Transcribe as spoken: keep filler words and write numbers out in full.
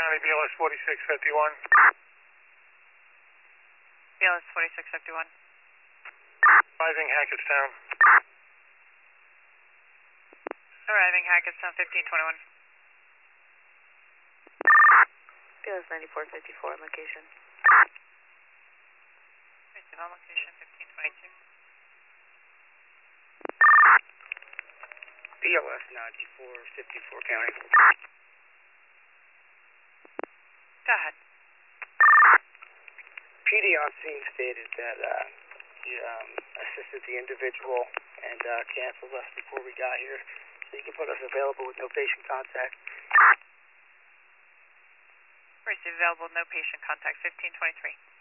County, B L S forty-six fifty-one. B L S forty-six fifty-one. Arriving Hackettstown. Arriving Hackettstown, fifteen twenty-one. B L S ninety-four fifty-four, location. Receive on location, fifteen twenty-two. B L S ninety-four fifty-four County. Go ahead. P D on scene stated that uh, you um, assisted the individual and uh, canceled us before we got here. So you can put us available with no patient contact. Receive available, no patient contact, fifteen twenty-three.